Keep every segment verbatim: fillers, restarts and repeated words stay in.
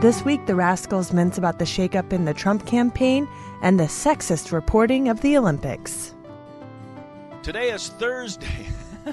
This week, the Rascals mince about the shakeup in the Trump campaign and the sexist reporting of the Olympics. Today is Thursday.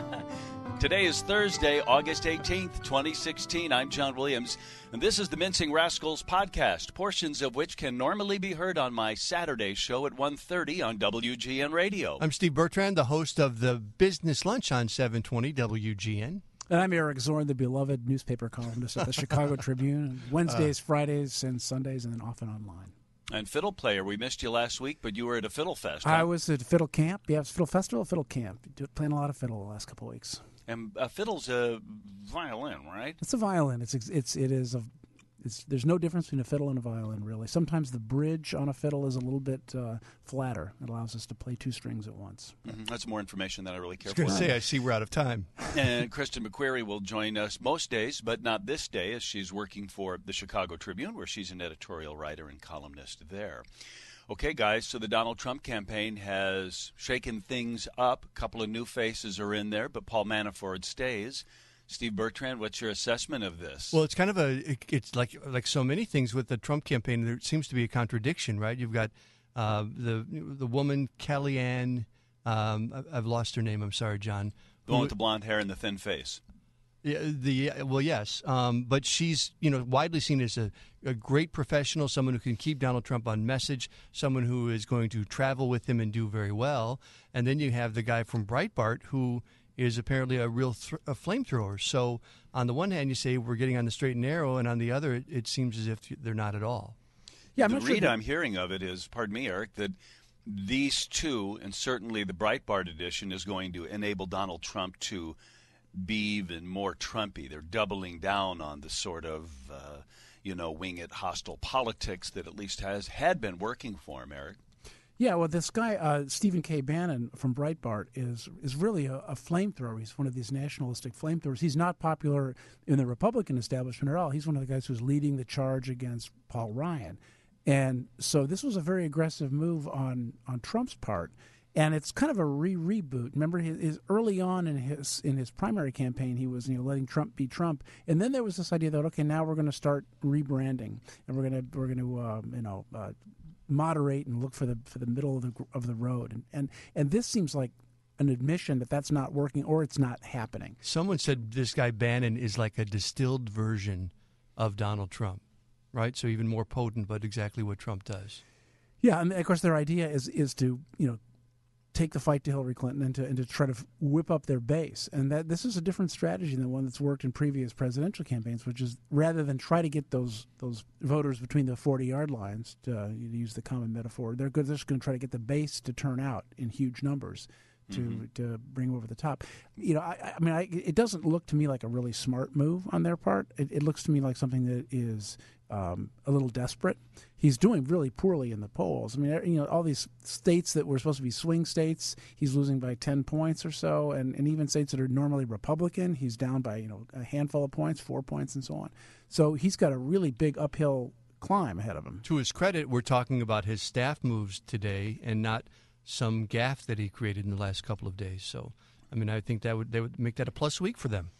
Today is Thursday, August eighteenth, twenty sixteen. I'm John Williams, and this is the Mincing Rascals podcast, portions of which can normally be heard on my Saturday show at one thirty on W G N Radio. I'm Steve Bertrand, the host of the Business Lunch on seven twenty W G N. And I'm Eric Zorn, the beloved newspaper columnist at the Chicago Tribune, Wednesdays, uh, Fridays, and Sundays, and then often online. And fiddle player, we missed you last week, but you were at a fiddle fest. Huh? I was at Fiddle Camp. Yeah, it was Fiddle Festival, Fiddle Camp. Playing a lot of fiddle the last couple of weeks. And a fiddle's a violin, right? It's a violin. It's it's it is a. It's, there's no difference between a fiddle and a violin, really. Sometimes the bridge on a fiddle is a little bit uh, flatter. It allows us to play two strings at once. Mm-hmm. That's more information than I really care I was going for. to say, I see we're out of time. And Kristen McQuarrie will join us most days, but not this day, as she's working for the Chicago Tribune, where she's an editorial writer and columnist there. Okay, guys, so the Donald Trump campaign has shaken things up. A couple of new faces are in there, but Paul Manafort stays. Steve Bertrand, what's your assessment of this? Well, it's kind of a, it, it's like like so many things with the Trump campaign. There seems to be a contradiction, right? You've got uh, the the woman, Kellyanne, um, I've lost her name, I'm sorry, John. The one with the blonde hair and the thin face. Yeah, the well, yes, um, but she's you know widely seen as a, a great professional, someone who can keep Donald Trump on message, someone who is going to travel with him and do very well. And then you have the guy from Breitbart who is apparently a real th- a flamethrower. So on the one hand, you say we're getting on the straight and narrow, and on the other, it, it seems as if they're not at all. Yeah, I'm the not read sure I'm hearing of it is, pardon me, Eric, that these two, and certainly the Breitbart edition, is going to enable Donald Trump to be even more Trumpy. They're doubling down on the sort of, uh, you know, wing it hostile politics that at least has had been working for him, Eric. Yeah, well, this guy, uh, Stephen K. Bannon from Breitbart, is is really a, a flamethrower. He's one of these nationalistic flamethrowers. He's not popular in the Republican establishment at all. He's one of the guys who's leading the charge against Paul Ryan. And so this was a very aggressive move on, on Trump's part. And it's kind of a re-reboot. Remember, his, his early on in his in his primary campaign, he was you know letting Trump be Trump, and then there was this idea that okay, now we're going to start rebranding, and we're going to we're going to uh, you know uh, moderate and look for the for the middle of the of the road, and and and this seems like an admission that that's not working or it's not happening. Someone said this guy Bannon is like a distilled version of Donald Trump, right? So even more potent, but exactly what Trump does. Yeah, and of course their idea is is to you know. take the fight to Hillary Clinton and to, and to try to whip up their base. And that this is a different strategy than one that's worked in previous presidential campaigns, which is rather than try to get those those voters between the forty-yard lines, to uh, use the common metaphor, they're, good, they're just going to try to get the base to turn out in huge numbers to mm-hmm. to bring them over the top. You know, I, I mean, I, it doesn't look to me like a really smart move on their part. It, it looks to me like something that is um, a little desperate. He's doing really poorly in the polls. I mean, you know, all these states that were supposed to be swing states, he's losing by ten points or so, and, and even states that are normally Republican, he's down by, you know, a handful of points, four points, and so on. So he's got a really big uphill climb ahead of him. To his credit, we're talking about his staff moves today and not some gaffe that he created in the last couple of days. So, I mean, I think that would they would make that a plus week for them.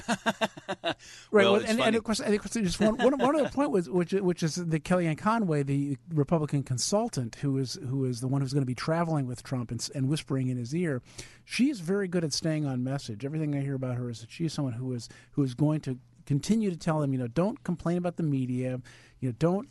Right, well, well, and, and of course, and of course just one, one, one other point was which, which is the Kellyanne Conway, the Republican consultant, who is who is the one who's going to be traveling with Trump and, and whispering in his ear. She is very good at staying on message. Everything I hear about her is that she is someone who is who is going to continue to tell him, you know, don't complain about the media, you know, don't.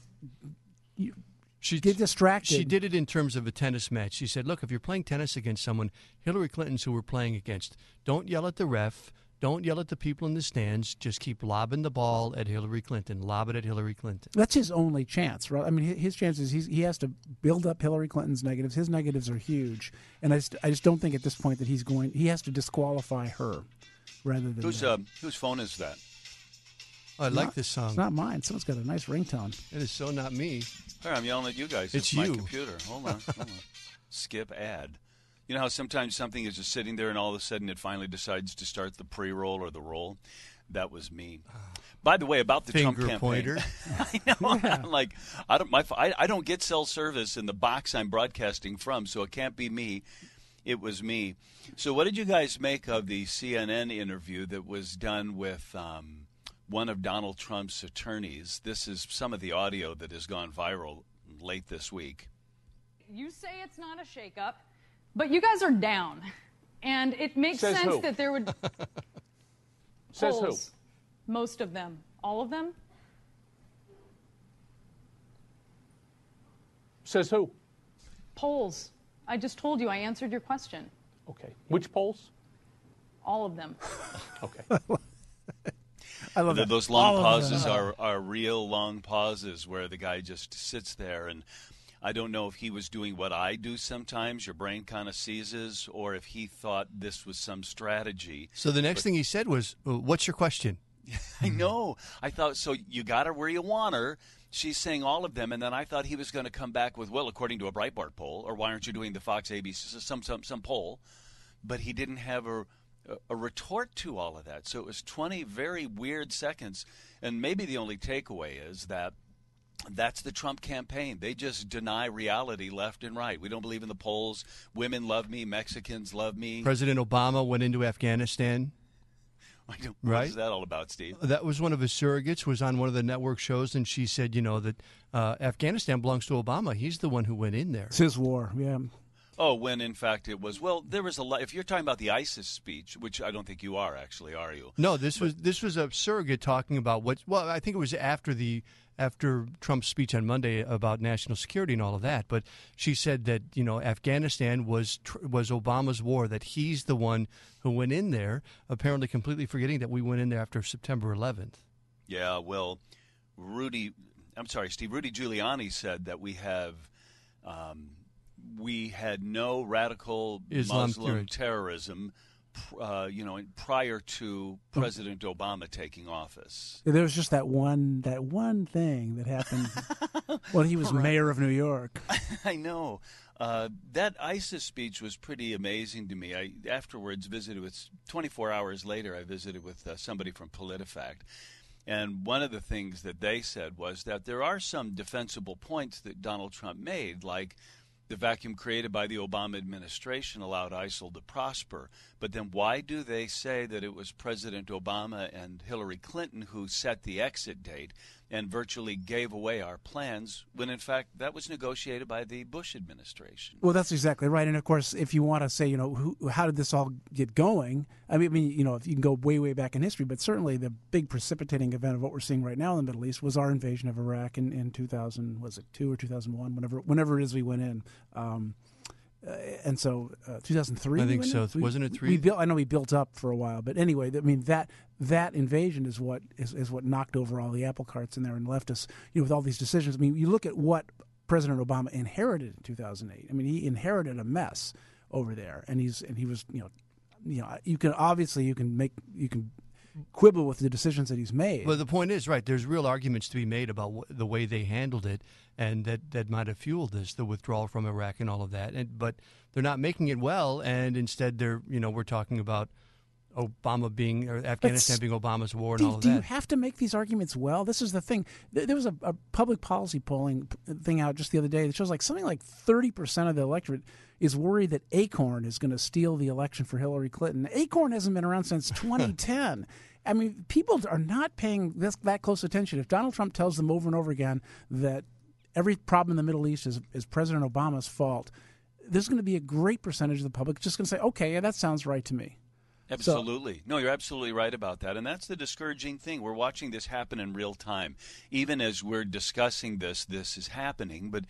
You, She, get distracted. She did it in terms of a tennis match. She said, look, if you're playing tennis against someone, Hillary Clinton's who we're playing against, don't yell at the ref. Don't yell at the people in the stands. Just keep lobbing the ball at Hillary Clinton. Lob it at Hillary Clinton. That's his only chance, right? I mean, his chance is he's, he has to build up Hillary Clinton's negatives. His negatives are huge. And I just, I just don't think at this point that he's going – he has to disqualify her rather than Whose, uh, whose phone is that? Oh, I like not, this song. It's not mine. Someone's got a nice ringtone. It is so not me. Here, I'm yelling at you guys. It's it's my you. computer. Hold on. Hold on. Skip ad. You know how sometimes something is just sitting there and all of a sudden it finally decides to start the pre-roll or the roll? That was me. By the way, about the Finger Trump campaign. pointer. I know. Yeah. I'm like, I don't, my, I, I don't get cell service in the box I'm broadcasting from, so it can't be me. It was me. So what did you guys make of the C N N interview that was done with um, one of Donald Trump's attorneys. This is some of the audio that has gone viral late this week. You say it's not a shakeup, but you guys are down. And it makes Says sense who? that there would... Says polls, most of them. All of them? Says who? Polls. I just told you. I answered your question. Okay. Which polls? All of them. Okay. I love The, that. those long All of pauses them. are, are real long pauses where the guy just sits there, and I don't know if he was doing what I do sometimes, your brain kind of seizes, or if he thought this was some strategy. So the next But- thing he said was, "Uh, what's your question?" I know. I thought, so you got her where you want her. She's saying all of them, and then I thought he was going to come back with, well, according to a Breitbart poll, or why aren't you doing the Fox A B C, some some some poll, but he didn't have a, a retort to all of that. So it was twenty very weird seconds, and maybe the only takeaway is that that's the Trump campaign. They just deny reality left and right. We don't believe in the polls. Women love me. Mexicans love me. President Obama went into Afghanistan. I don't, Right. What is that all about, Steve? That was one of his surrogates, was on one of the network shows, and she said, you know, that uh, Afghanistan belongs to Obama. He's the one who went in there. It's his war. Yeah. Oh, when in fact it was. Well, there was a lot. If you're talking about the ISIS speech, which I don't think you are actually, are you? No, this was this was a surrogate talking about what. Well, I think it was after the after Trump's speech on Monday about national security and all of that. But she said that, you know, Afghanistan was tr- was Obama's war. That he's the one who went in there. Apparently, completely forgetting that we went in there after September eleventh. Yeah. Well, Rudy, I'm sorry, Steve. Rudy Giuliani said that we have. Um, we had no radical Islam Muslim theory. terrorism, uh, you know, prior to President Obama taking office. There was just that one that one thing that happened when he was mayor of New York. I know. Uh, that ISIS speech was pretty amazing to me. I afterwards visited with, twenty-four hours later, I visited with uh, somebody from PolitiFact. And one of the things that they said was that there are some defensible points that Donald Trump made, like the vacuum created by the Obama administration allowed ISIL to prosper. But then why do they say that it was President Obama and Hillary Clinton who set the exit date and virtually gave away our plans when, in fact, that was negotiated by the Bush administration? Well, that's exactly right. And of course, if you want to say, you know, who, how did this all get going? I mean, I mean, you know, if you can go way, way back in history, but certainly the big precipitating event of what we're seeing right now in the Middle East was our invasion of Iraq in, in two thousand, was it two or two thousand one, whenever, whenever it is we went in. Um, uh, and so, uh, two thousand three. I think we so. went in? We- Wasn't it three? We built. I know we built up for a while, but anyway, I mean that that invasion is what is, is what knocked over all the apple carts in there and left us, you know, with all these decisions. I mean, you look at what President Obama inherited in two thousand eight. I mean, he inherited a mess over there, and he's and he was, you know, you know, you can obviously you can make you can quibble with the decisions that he's made. Well, the point is, right, there's real arguments to be made about wh- the way they handled it, and that, that might have fueled this, the withdrawal from Iraq and all of that. And but they're not making it well, and instead they're, you know, we're talking about Obama being, or Afghanistan s- being Obama's war and do, all of do that. you have to make these arguments well? This is the thing. There there was a, a public policy polling p- thing out just the other day that shows like something like thirty percent of the electorate is worried that Acorn is going to steal the election for Hillary Clinton. Acorn hasn't been around since twenty ten. I mean, people are not paying this that close attention. If Donald Trump tells them over and over again that every problem in the Middle East is, is President Obama's fault, there's going to be a great percentage of the public just going to say, okay, yeah, that sounds right to me. Absolutely. No, you're absolutely right about that. And that's the discouraging thing. We're watching this happen in real time. Even as we're discussing this, this is happening, but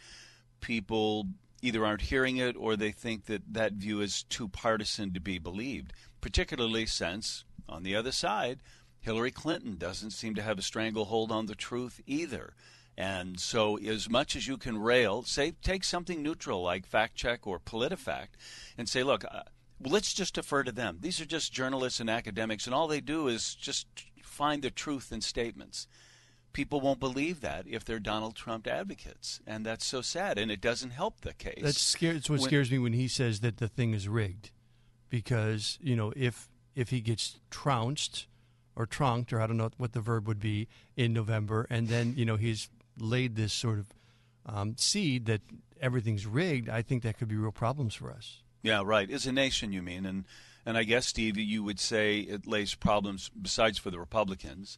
people either aren't hearing it or they think that that view is too partisan to be believed, particularly since, on the other side, Hillary Clinton doesn't seem to have a stranglehold on the truth either. And so as much as you can rail, say, take something neutral like Fact Check or PolitiFact and say, look, uh, let's just defer to them. These are just journalists and academics, and all they do is just find the truth in statements. People won't believe that if they're Donald Trump advocates, and that's so sad, and it doesn't help the case. That's scary. It's what When- scares me when he says that the thing is rigged, because, you know, if if he gets trounced or trunked, or I don't know what the verb would be, in November, and then, you know, he's laid this sort of um, seed that everything's rigged, I think that could be real problems for us. Yeah, right. As a nation, you mean. And and I guess, Steve, you would say it lays problems besides for the Republicans.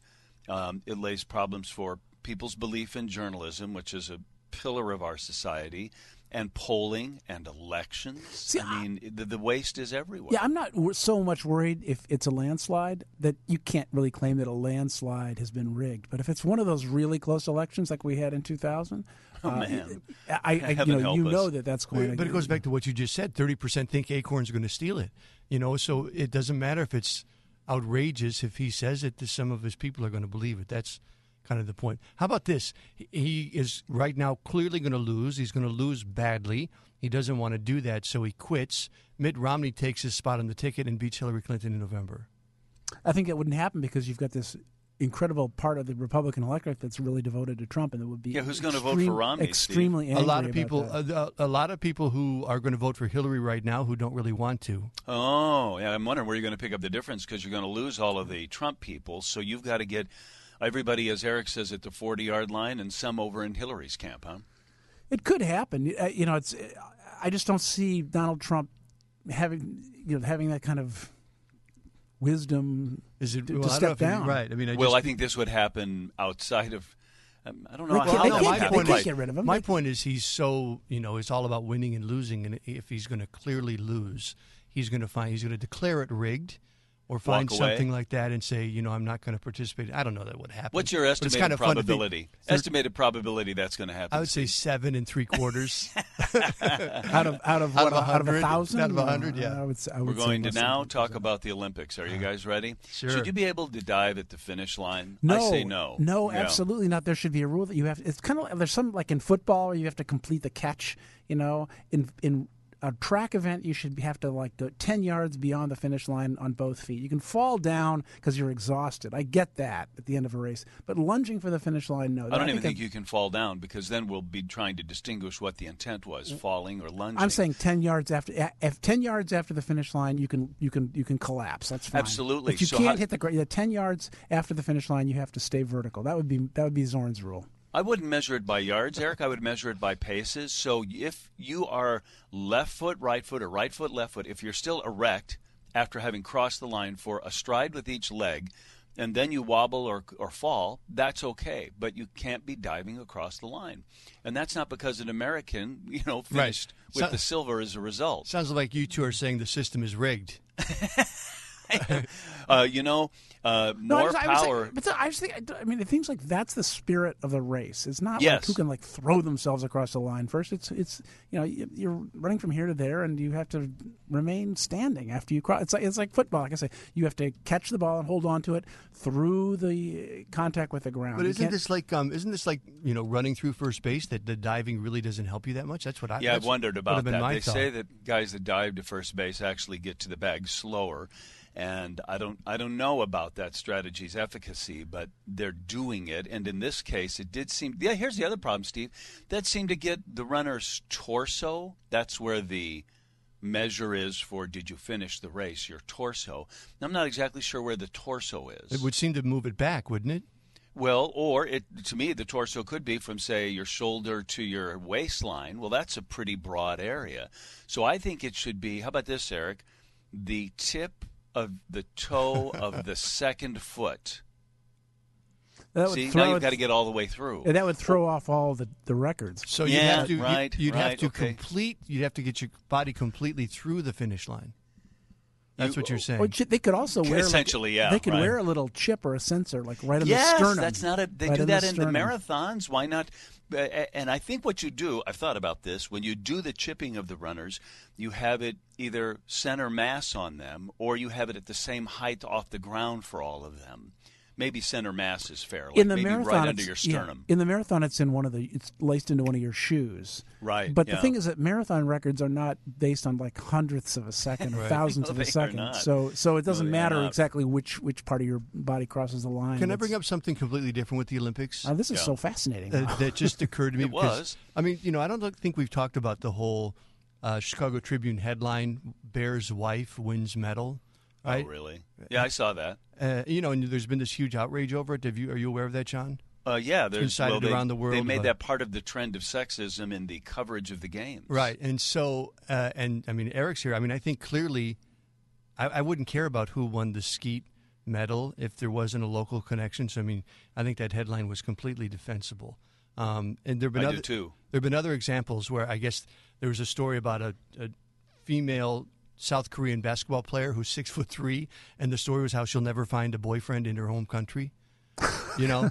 Um, it lays problems for people's belief in journalism, which is a pillar of our society, and polling and elections. See, I mean, the, the waste is everywhere. Yeah, I'm not wor- so much worried if it's a landslide that you can't really claim that a landslide has been rigged. But if it's one of those really close elections like we had in two thousand, Oh, uh, man. I, I, you Heaven know, help you us. know that that's going to. But it goes back to what you just said. thirty percent think Acorn's going to steal it. You know, so it doesn't matter if it's outrageous. If he says it, some of his people are going to believe it. That's kind of the point. How about this? He is right now clearly going to lose. He's going to lose badly. He doesn't want to do that, so he quits. Mitt Romney takes his spot on the ticket and beats Hillary Clinton in November. I think it wouldn't happen because you've got this incredible part of the Republican electorate that's really devoted to Trump, and that would be Yeah, who's going to vote extreme- for Romney, Extremely Steve? angry A lot of about people, that. a, a lot of people who are going to vote for Hillary right now who don't really want to. Oh, yeah, I'm wondering where you're going to pick up the difference because you're going to lose all of the Trump people. So you've got to get everybody, as Eric says, at the forty-yard line and some over in Hillary's camp, huh? It could happen. Uh, You know, it's. I just don't see Donald Trump having you know having that kind of wisdom Is it to, well, to I don't know step if you- down. right? I mean, I Well, just, I think this would happen outside of. Um, I don't know They how can't- that they would can't my get- happen. point they can't is, get rid of him. my They- point is he's so, you know, it's all about winning and losing, and if he's going to clearly lose, he's going to find he's going to declare it rigged, or find Walk away. something like that and say, you know, I'm not going to participate. I don't know that would happen. What's your But it's estimated kind of fun to think- probability? Estimated probability that's going to happen. I would say Steve? seven and three quarters. out of out of Out what, of a out of a hundred? thousand. Out of a Uh, hundred, yeah. I would, say- I We're would say going to less than now fifty talk percent. about the Olympics. Are you guys ready? Sure. Should you be able to dive at the finish line? No, I say no. No, Yeah. absolutely not. There should be a rule that you have. It's kind of like, there's some like in football where you have to complete the catch. You know, in in a track event, you should have to like go ten yards beyond the finish line on both feet. You can fall down because you're exhausted. I get that at the end of a race, but lunging for the finish line, no. I don't even think that- you can fall down because then we'll be trying to distinguish what the intent was, falling or lunging. I'm saying ten yards after, if ten yards after the finish line, you can you can you can collapse. That's fine. Absolutely. If you So can't how- hit the ground, ten yards after the finish line, you have to stay vertical. That would be that would be Zorn's rule. I wouldn't measure it by yards, Eric. I would measure it by paces. So if you are left foot, right foot, or right foot, left foot, if you're still erect after having crossed the line for a stride with each leg, and then you wobble or or fall, that's okay. But you can't be diving across the line. And that's not because an American, you know, finished Right. with So- the silver as a result. Sounds like you two are saying the system is rigged. Uh, you know, uh, No, I more just- I was saying- power. but I just think, I mean, it seems like that's the spirit of the race. It's not like Yes. who can like throw themselves across the line first. It's it's you know you- you're running from here to there, and you have to remain standing after you cross. It's like it's like football. Like I say, you have to catch the ball and hold on to it through the contact with the ground. But You isn't can't- this like um, isn't this like you know running through first base that the diving really doesn't help you that much? That's what I Yeah, I've that's wondered would about have been that. my They thought. say that guys that dive to first base actually get to the bag slower, and I don't, I don't know about that strategy's efficacy, but they're doing it. And in this case, it did seem. Yeah, here's the other problem, Steve. That seemed to get the runner's torso. That's where the measure is for did you finish the race, your torso. I'm not exactly sure where the torso is. It would seem to move it back, wouldn't it? Well, or it to me, the torso could be from, say, your shoulder to your waistline. Well, that's a pretty broad area. So I think it should be, how about this, Eric? The tip of the toe of the second foot. that would See, throw now you've it- got to get all the way through. and that would throw off all the, the records. So you'd Yeah, have to, right, you'd, you'd right, have to okay. complete. You'd have to get your body completely through the finish line. That's You- what you're saying. Or ch- they could also wear like- Essentially, yeah, They could right. wear a little chip or a sensor like right in yes, the sternum. that's not a. They Right do in that the in the sternum. marathons. Why not? Uh, and I think what you do, I've thought about this. When you do the chipping of the runners, you have it either center mass on them, or you have it at the same height off the ground for all of them. Maybe center mass is fair. Like in the maybe marathon, right under it's- your yeah, sternum. in the marathon, it's in one of the. It's laced into one of your shoes. Right, But yeah. the thing is that marathon records are not based on like hundredths of a second or thousandths No, of they a are second. not. So, so it doesn't No, they are matter not. exactly which which part of your body crosses the line. Can I It's- bring up something completely different with the Olympics? Uh, this is Yeah. so fascinating. that, that just occurred to me. It because, was. I mean, you know, I don't look- think we've talked about the whole uh, Chicago Tribune headline: "Bear's wife wins medal." Right? Oh, really? Yeah, I saw that. Uh, you know, and there's been this huge outrage over it. Have you? Are you aware of that, John? Uh, yeah, there's Incited well, they, around the world, They made but- that part of the trend of sexism in the coverage of the games. Right. And so, uh, and I mean, Eric's here. I mean, I think clearly, I, I wouldn't care about who won the skeet medal if there wasn't a local connection. So, I mean, I think that headline was completely defensible. Um, and there have been I other, do too. There have been other examples where I guess there was a story about a, a female South Korean basketball player who's six foot three, and the story was how she'll never find a boyfriend in her home country, you know,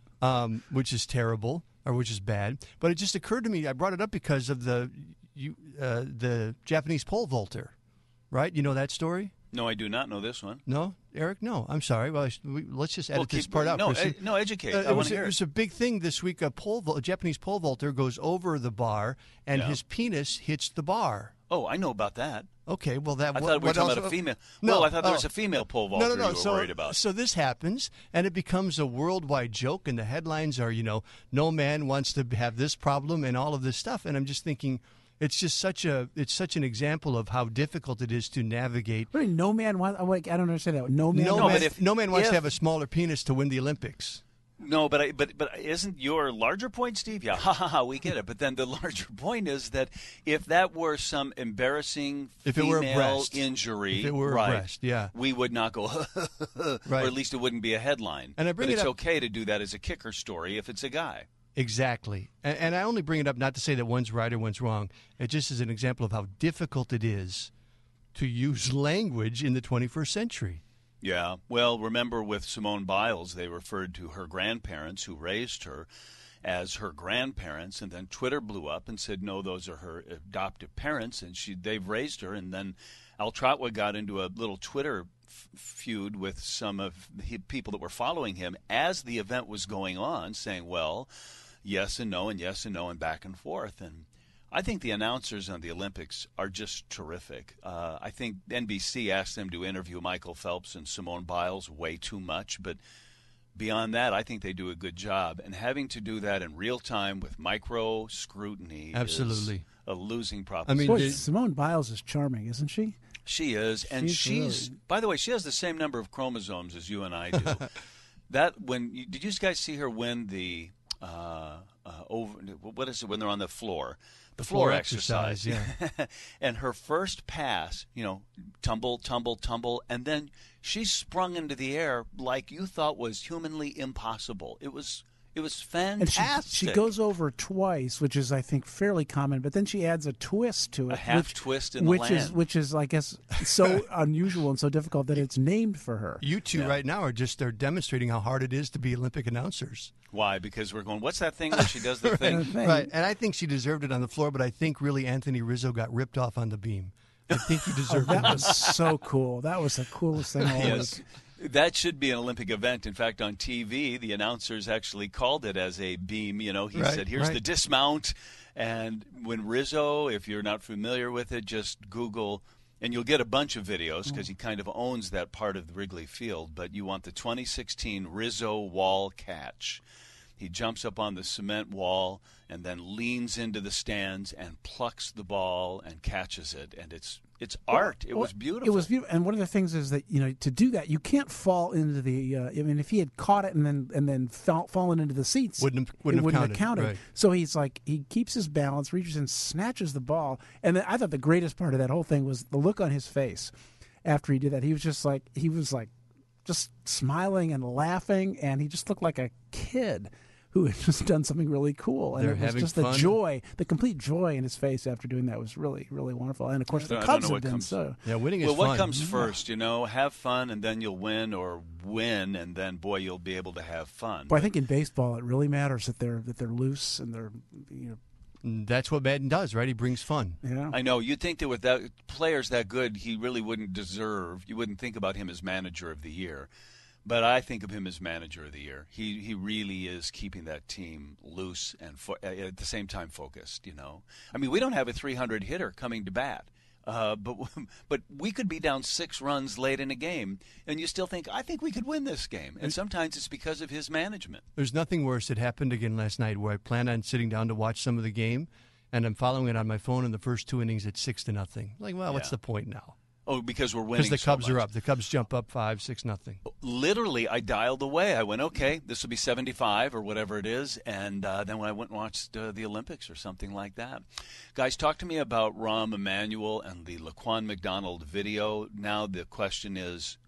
um, which is terrible or which is bad. But it just occurred to me, I brought it up because of the you, uh, the Japanese pole vaulter, right? You know that story? No, I do not know this one. No, Eric? No, I'm sorry. Well, I sh- we, let's just edit Well, this keep- part out. No, Chris. ed- no, educate. Uh, I it, want was, to hear it it. was a big thing this week. A, pole vault, a Japanese pole vaulter goes over the bar, and Yeah. his penis hits the bar. Oh, I know about that. Okay, well, that I what, thought we were what talking else? about a female. No, well, I thought there was oh. a female pole vaulter No, no, no. you were so, worried about. so this happens, and it becomes a worldwide joke, and the headlines are, you know, no man wants to have this problem and all of this stuff. And I'm just thinking, it's just such a, it's such an example of how difficult it is to navigate. What do you mean, no man wants. Like, I don't understand that. No man. No, No, man, but if- no man wants if- to have a smaller penis to win the Olympics. No, but I, but but isn't your larger point, Steve? Yeah, ha ha ha. We get it. But then the larger point is that if that were some embarrassing If it were a female breast. injury, If it were a right, breast, yeah. we would not go, Right. or at least it wouldn't be a headline. And I bring but it it's up- okay to do that as a kicker story if it's a guy. Exactly. And, and I only bring it up not to say that one's right or one's wrong. It just is an example of how difficult it is to use language in the twenty-first century. Yeah. Well, remember with Simone Biles, they referred to her grandparents who raised her as her grandparents, and then Twitter blew up and said, no, those are her adoptive parents, and she they've raised her. And then Al Trotwood got into a little Twitter f- feud with some of the people that were following him as the event was going on, saying, well, yes and no and yes and no and back and forth. And I think the announcers on the Olympics are just terrific. Uh, I think N B C asked them to interview Michael Phelps and Simone Biles way too much, but beyond that, I think they do a good job. And having to do that in real time with micro scrutiny Absolutely. is a losing I mean, proposition. Boy, the- Simone Biles is charming, isn't she? She is, and She's she's, really- by the way, she has the same number of chromosomes as you and I do. That when you, did you guys see her win the uh, uh, over? What is it when they're on the floor? The floor, floor exercise, exercise, yeah. And her first pass, you know, tumble, tumble, tumble, and then she sprung into the air like you thought was humanly impossible. It was, it was And she, fantastic. she goes over twice, which is, I think, fairly common. But then she adds a twist to it, A half which, twist in the which is land. which is, I guess, so unusual and so difficult that it's named for her. You two Yeah. right now are just they're demonstrating how hard it is to be Olympic announcers. Why? Because we're going, what's that thing where she does the thing? Thing. Right. And I think she deserved it on the floor, but I think really Anthony Rizzo got ripped off on the beam. I think he Oh, deserved that it. was so cool. That was the coolest thing all Yes. week. That should be an Olympic event. In fact, on T V, the announcers actually called it as a beam. You know, he Right, said, here's right. the dismount. And when Rizzo, if you're not familiar with it, just Google, and you'll get a bunch of videos because he kind of owns that part of the Wrigley Field. But you want the twenty sixteen Rizzo wall catch. He jumps up on the cement wall and then leans into the stands and plucks the ball and catches it. And it's it's art. It Well, was beautiful. It was beautiful. And one of the things is that, you know, to do that, you can't fall into the. Uh, I mean, if he had caught it and then and then fell, fallen into the seats, Wouldn't have- it wouldn't have wouldn't counted, right. So he's like, he keeps his balance, reaches in, snatches the ball, and then I thought the greatest part of that whole thing was the look on his face after he did that. He was just like, he was like, just smiling and laughing, and he just looked like a kid who had just done something really cool. And They're it was having just fun. the joy, the complete joy in his face after doing that was really, really wonderful. And of course, I the don't Cubs know have what been comes- so. Yeah, winning is well, fun. what comes first, you know? Have fun, and then you'll win, or win, and then, boy, you'll be able to have fun. But I think in baseball, it really matters that they're that they're loose and they're, you know, That's what Madden does, right? He brings fun. yeah. I know. You'd think that with that players that good, he really wouldn't deserve, you wouldn't think about him as manager of the year. But I think of him as manager of the year. He he really is keeping that team loose and fo- at the same time focused, you know. I mean, we don't have a three hundred hitter coming to bat. Uh, but but we could be down six runs late in a game, and you still think, I think we could win this game. And sometimes it's because of his management. There's nothing worse. It happened again last night where I plan on sitting down to watch some of the game, and I'm following it on my phone in the first two innings at six to nothing. Like, well, what's Yeah. the point now? Oh, because we're winning. Because the so Cubs are much. up. The Cubs jump up five, six, nothing. Literally, I dialed away. I went, okay, this will be seventy-five or whatever it is. And uh, then when I went and watched uh, the Olympics or something like that. Guys, talk to me about Rahm Emanuel and the Laquan McDonald video. Now the question is,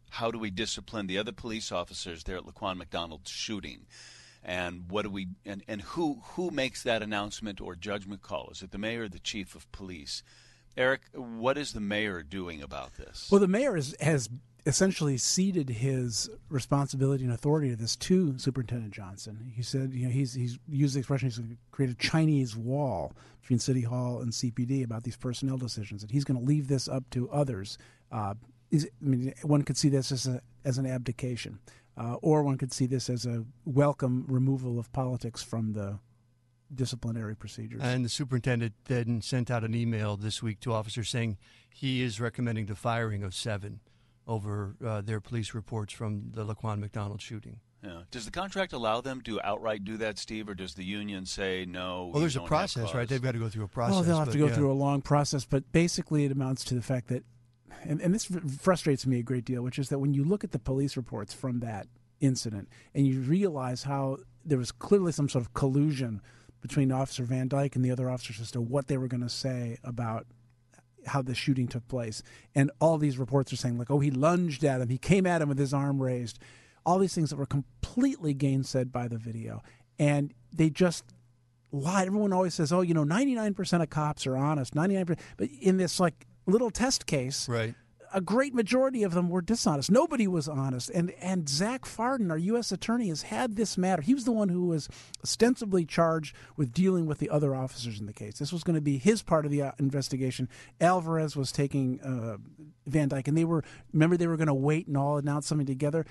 how do we discipline the other police officers there at Laquan McDonald's shooting? And what do we and, and who who makes that announcement or judgment call? Is it the mayor or the chief of police? Eric, what is the mayor doing about this? Well, the mayor is, has essentially ceded his responsibility and authority to this to Superintendent Johnson. He said, you know, he's he's used the expression he's going to create a Chinese wall between City Hall and C P D about these personnel decisions, and he's going to leave this up to others. Uh, is, I mean, one could see this as a as an abdication. Uh, or one could see this as a welcome removal of politics from the disciplinary procedures. And the superintendent then sent out an email this week to officers saying he is recommending the firing of seven over uh, their police reports from the Laquan McDonald shooting. Yeah. Does the contract allow them to outright do that, Steve, or does the union say no? Well, there's a don't have process, cause? right? They've got to go through a process. Well, they'll have but, to go yeah. through a long process, but basically it amounts to the fact that, and, and this frustrates me a great deal, which is that when you look at the police reports from that incident and you realize how there was clearly some sort of collusion between Officer Van Dyke and the other officers as to what they were going to say about how the shooting took place. And all these reports are saying, like, oh, he lunged at him, he came at him with his arm raised. All these things that were completely gainsaid by the video. And they just lied. Everyone always says, oh, you know, ninety-nine percent of cops are honest, ninety-nine percent. But in this, like, little test case, right, a great majority of them were dishonest. Nobody was honest. And and Zach Farden, our U S attorney, has had this matter. He was the one who was ostensibly charged with dealing with the other officers in the case. This was going to be his part of the uh, investigation. Alvarez was taking uh, Van Dyke, and they were, remember, they were going to wait and all announce something together.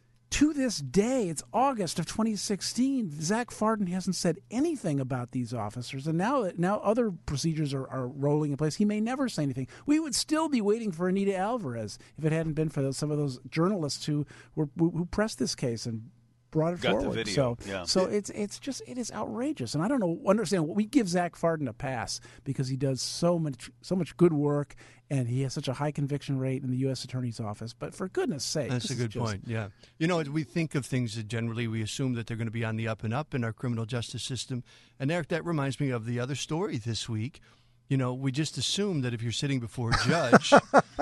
To this day, it's August of twenty sixteen, Zach Farden hasn't said anything about these officers, and now now other procedures are, are rolling in place. He may never say anything. We would still be waiting for Anita Alvarez if it hadn't been for those, some of those journalists who were who, who pressed this case and brought it Got forward. the video. So, yeah. so it's it's just it is outrageous, and I don't know understand. We give Zach Farden a pass because he does so much so much good work, and he has such a high conviction rate in the U S Attorney's Office. But for goodness sake, that's this a good is just, point. Yeah, you know, we think of things that generally we assume that they're going to be on the up and up in our criminal justice system. And Eric, that reminds me of the other story this week. You know, we just assume that if you're sitting before a judge,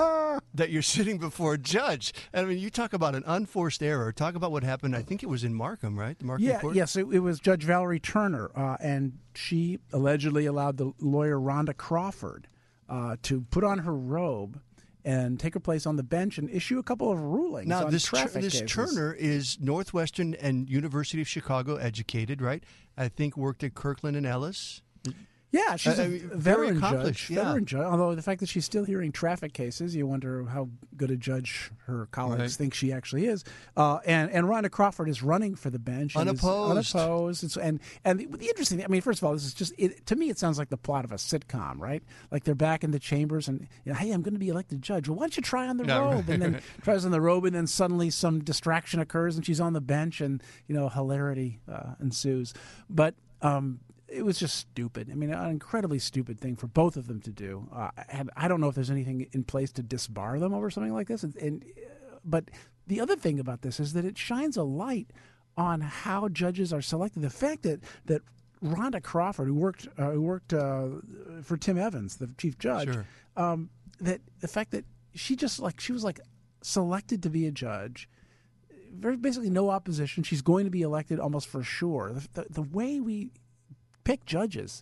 that you're sitting before a judge. And I mean, you talk about an unforced error. Talk about what happened. I think it was in Markham, right? The Markham yeah, court? yes, it, it was Judge Valerie Turner, uh, and she allegedly allowed the lawyer Rhonda Crawford uh, to put on her robe and take her place on the bench and issue a couple of rulings now, on this traffic this cases. Turner is Northwestern and University of Chicago educated, right? I think worked at Kirkland and Ellis. Yeah, she's I a mean, very veteran accomplished, judge. yeah. Veteran judge. Although the fact that she's still hearing traffic cases, you wonder how good a judge her colleagues Right. think she actually is. Uh, and and Rhonda Crawford is running for the bench, and is Unopposed. unopposed. And, so, and and the, the interesting, I mean, first of all, this is just it, to me, it sounds like the plot of a sitcom, right? Like they're back in the chambers, and you know, hey, I'm going to be elected judge. Well, why don't you try on the No, robe? And then tries on the robe, and then suddenly some distraction occurs, and she's on the bench, and you know, hilarity uh, ensues. But um, it was just stupid. I mean, an incredibly stupid thing for both of them to do. Uh, and I don't know if there's anything in place to disbar them over something like this. And, and but the other thing about this is that it shines a light on how judges are selected. The fact that that Rhonda Crawford, who worked uh, who worked uh, for Tim Evans, the chief judge, Sure. um, that the fact that she just like she was like selected to be a judge. Very basically no opposition. She's going to be elected almost for sure. The, the, the way we pick judges,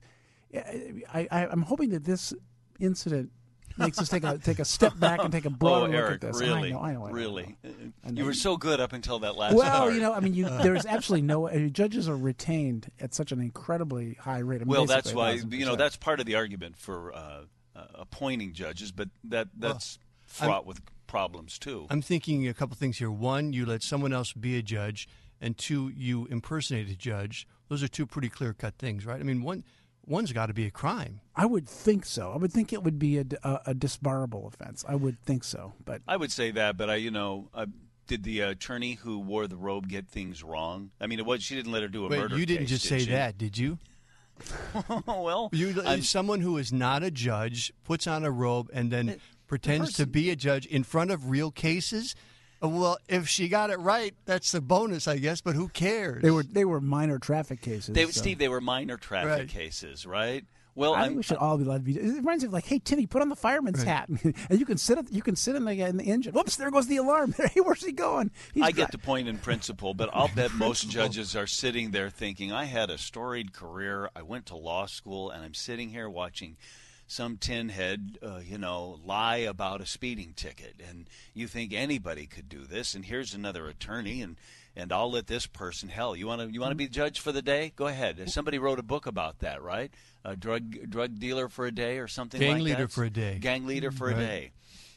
I, I, I'm hoping that this incident makes us take a take a step back and take a broader oh, look Eric, at this. really, I know, I know, I know, really. I know. I know. You were so good up until that last Well, part. you know, I mean, you, there's absolutely no uh, judges are retained at such an incredibly high rate. I mean, well, that's basically why one thousand you know percent. that's part of the argument for uh, uh, appointing judges, but that that's Well, fraught with problems too. I'm thinking a couple things here. One, you let someone else be a judge, and two, you impersonate a judge. Those are two pretty clear-cut things, right? I mean, one one's got to be a crime. I would think so. I would think it would be a, a, a disbarable offense. I would think so, but I would say that, but I, you know, uh, did the attorney who wore the robe get things wrong? I mean, it was she didn't let her do a Wait, murder you didn't case, just did say she? that, did you? well, You, I'm- someone who is not a judge puts on a robe and then It- pretends to person- be a judge in front of real cases. Uh, Well, if she got it right, that's the bonus, I guess. But who cares? they were they were minor traffic cases. They, so. Steve, they were minor traffic Right. cases, right? Well, I I'm, think we should all be allowed to be. It reminds me of like, hey, Timmy, put on the fireman's Right. hat, and you can sit. At, you can sit in the in the engine. Whoops, there goes the alarm. Hey, where's he going? He's I dri- get the point in principle, but I'll bet most judges are sitting there thinking, I had a storied career, I went to law school, and I'm sitting here watching some tin head, uh, you know, lie about a speeding ticket. And you think anybody could do this, and here's another attorney, and, and I'll let this person, hell, you want to you want to be judge for the day? Go ahead. Somebody wrote a book about that, right? A drug drug dealer for a day or something Gang like that. leader for a day. Gang leader for Right. a day.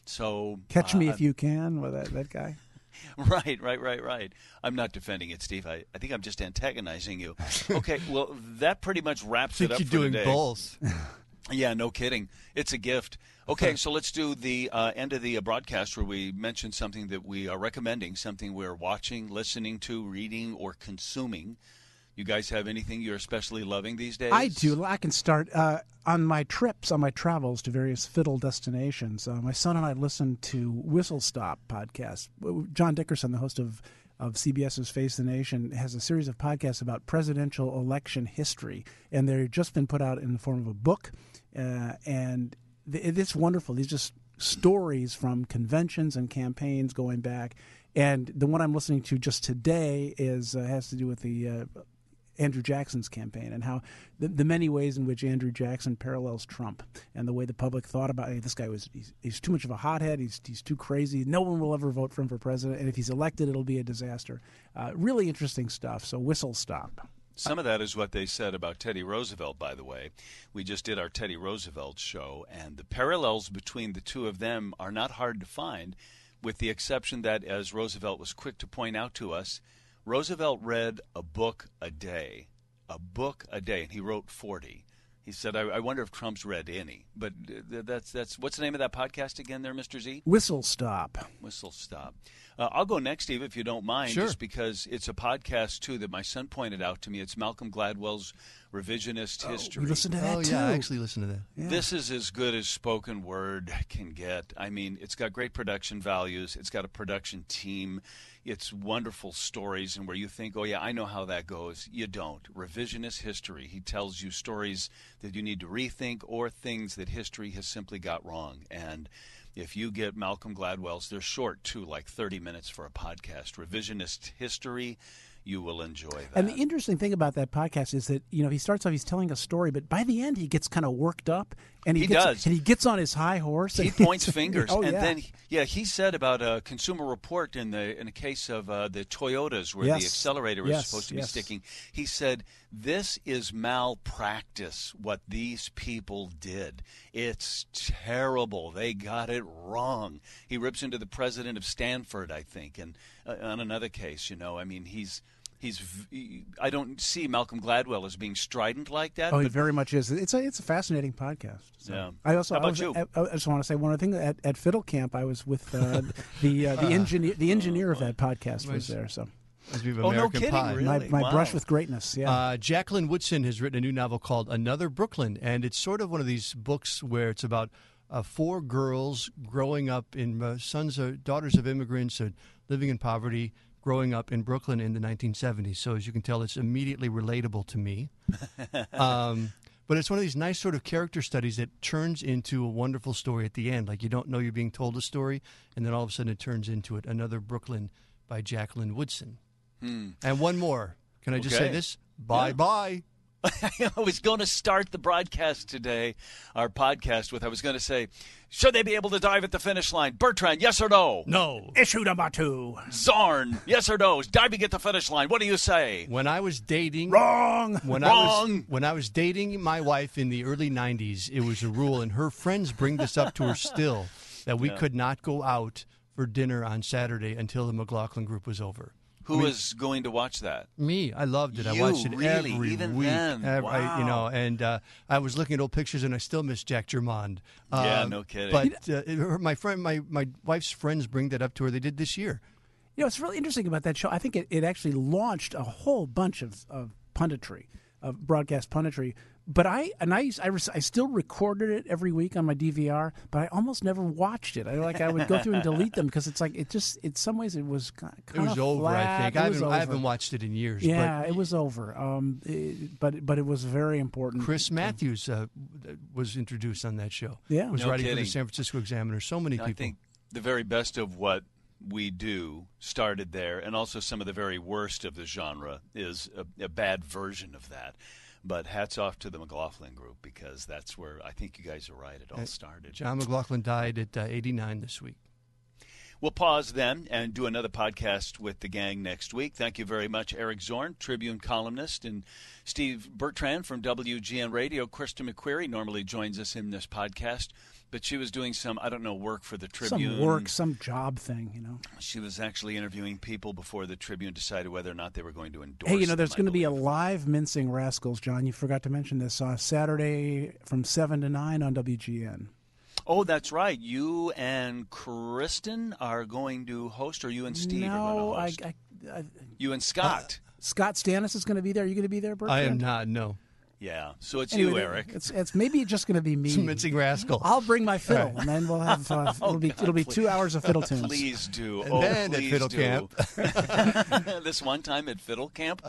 So Catch uh, me if you can. With that that guy. Right, right, right, right. I'm not defending it, Steve. I, I think I'm just antagonizing you. Okay, well, that pretty much wraps I it think up you're for doing today. both. Yeah, no kidding. It's a gift. Okay, so let's do the uh, end of the uh, broadcast where we mention something that we are recommending, something we're watching, listening to, reading, or consuming. You guys have anything you're especially loving these days? I do. I can start uh, on my trips, on my travels to various fiddle destinations. Uh, my son and I listen to Whistle Stop podcast. John Dickerson, the host of of CBS's Face the Nation, has a series of podcasts about presidential election history, and they've just been put out in the form of a book. Uh, and th- it's wonderful. These just stories from conventions and campaigns going back. And the one I'm listening to just today is uh, has to do with the uh, Andrew Jackson's campaign and how the, the many ways in which Andrew Jackson parallels Trump and the way the public thought about, hey, this guy was he's, he's too much of a hothead, he's he's too crazy, no one will ever vote for him for president, and if he's elected, it'll be a disaster. Uh, really interesting stuff. So Whistle Stop. Some of that is what they said about Teddy Roosevelt, by the way. We just did our Teddy Roosevelt show, and the parallels between the two of them are not hard to find, with the exception that, as Roosevelt was quick to point out to us, Roosevelt read a book a day, a book a day, and he wrote forty. He said, I, I wonder if Trump's read any. But uh, that's, that's what's the name of that podcast again there, Mister Z? Whistle Stop. Whistle Stop. Uh, I'll go next, Steve, if you don't mind, Sure. just because it's a podcast, too, that my son pointed out to me. It's Malcolm Gladwell's Revisionist History. We listened to that Oh, too. yeah, I actually listened to that. Yeah. This is as good as spoken word can get. I mean, it's got great production values. It's got a production team. It's wonderful stories, and where you think, oh, yeah, I know how that goes. You don't. Revisionist history. He tells you stories that you need to rethink or things that history has simply got wrong. And if you get Malcolm Gladwell's, they're short, too, like thirty minutes for a podcast. Revisionist history. You will enjoy that. And the interesting thing about that podcast is that, you know, he starts off, he's telling a story, but by the end he gets kind of worked up, and he, He gets, does. and he gets on his high horse. He and points fingers, Oh, and yeah. then yeah, he said about a Consumer Report in the in a case of uh, the Toyotas where the Yes. accelerator is Yes, supposed to yes. be sticking. He said this is malpractice. What these people did, it's terrible. They got it wrong. He rips into the president of Stanford, I think, and uh, on another case, you know, I mean, he's. He's. v- I don't see Malcolm Gladwell as being strident like that. Oh, he but very much is. It's a it's a fascinating podcast. So. Yeah. I also How I, about was, you? I, I just want to say one other thing. At, at Fiddle Camp, I was with uh, the uh, the engineer the engineer of that podcast was there. So As we have Oh, no American kidding, Pie. really? my my Wow. brush with greatness. Yeah. Uh, Jacqueline Woodson has written a new novel called Another Brooklyn, and it's sort of one of these books where it's about uh, four girls growing up in uh, sons or daughters of immigrants uh, living in poverty, growing up in Brooklyn in the nineteen seventies. So as you can tell, it's immediately relatable to me. um, but it's one of these nice sort of character studies that turns into a wonderful story at the end. Like you don't know you're being told a story, and then all of a sudden it turns into it. Another Brooklyn by Jacqueline Woodson. And one more. Can I just Okay. say this? Bye-bye. I was going to start the broadcast today, our podcast, with I was going to say, should they be able to dive at the finish line? Bertrand, yes or no? No. Issue number two. Zorn, yes or no? Diving at the finish line. What do you say? When I was dating... Wrong. When I was Wrong. when I was dating my wife in the early nineties, it was a rule, and her friends bring this up to her still, that we could not go out for dinner on Saturday until the McLaughlin group was over. Who is going to watch that? Me, I loved it. I You, watched it really? every Even week. then? Every- I- you know, Wow. and uh, I was looking at old pictures, and I still miss Jack Germond. Yeah, Uh, no kidding. But uh, her, my friend, my my wife's friends bring that up to her. They did this year. You know, it's really interesting about that show. I think it, it actually launched a whole bunch of, of punditry, of broadcast punditry, but I and I I, res- I still recorded it every week on my D V R, but I almost never watched it. I like I would go through and delete them because it's like it just in some ways it was kind of It was over. flat. I think It I was haven't, over. I haven't watched it in years. Yeah, but it was over. Um, it, but but it was very important. Chris Matthews uh, was introduced on that show. Yeah. was No writing for kidding. the San Francisco Examiner. So many I people. think the very best of what we do started there, and also some of the very worst of the genre is a, a bad version of that. But hats off to the McLaughlin Group, because that's where I think you guys are right. It all started. John McLaughlin died at uh, eighty-nine this week. We'll pause then and do another podcast with the gang next week. Thank you very much, Eric Zorn, Tribune columnist, and Steve Bertrand from W G N Radio. Krista McQuarrie normally joins us in this podcast, but she was doing some, I don't know, work for the Tribune. Some work, some job thing, you know. She was actually interviewing people before the Tribune decided whether or not they were going to endorse Hey, you know, there's them, I going to be a believe. live Mincing Rascals, John. You forgot to mention this. Uh, Saturday from seven to nine on W G N. Oh, that's right. You and Kristen are going to host, or you and Steve no, are going to I, host? I, I, you and Scott. Scott Stannis is going to be there. Are you going to be there, Bertrand? I am not. No. Yeah. So it's Anyway, you, Eric. It's it's maybe just going to be me. Mincing Rascal. I'll bring my fiddle, and then we'll have uh, it'll be God, it'll be please. two hours of fiddle tunes. Please do. And oh, then at please Fiddle do. Camp. This one time at Fiddle Camp.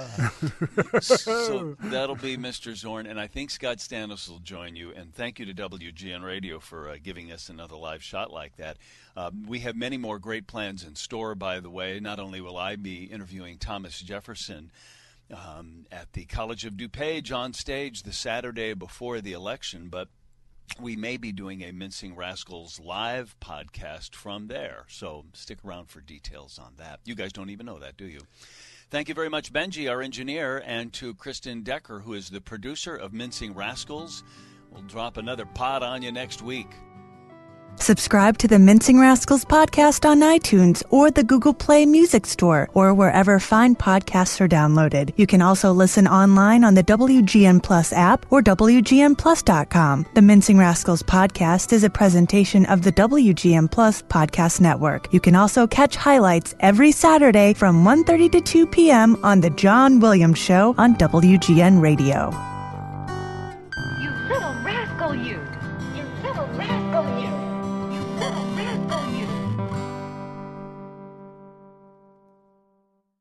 So that'll be Mister Zorn, and I think Scott Stannis will join you. And thank you to W G N Radio for uh, giving us another live shot like that. Um, we have many more great plans in store, by the way. Not only will I be interviewing Thomas Jefferson um, at the College of DuPage on stage the Saturday before the election, but we may be doing a Mincing Rascals live podcast from there. So stick around for details on that. You guys don't even know that, do you? Thank you very much, Benji, our engineer, and to Kristen Decker, who is the producer of Mincing Rascals. We'll drop another pod on you next week. Subscribe to the Mincing Rascals podcast on iTunes or the Google Play Music Store or wherever fine podcasts are downloaded. You can also listen online on the W G N Plus app or W G N plus dot com. The Mincing Rascals podcast is a presentation of the W G N Plus podcast network. You can also catch highlights every Saturday from one thirty to two p.m. on The John Williams Show on W G N Radio. You little rascal, you! You little rascal, you! You little rascal, you!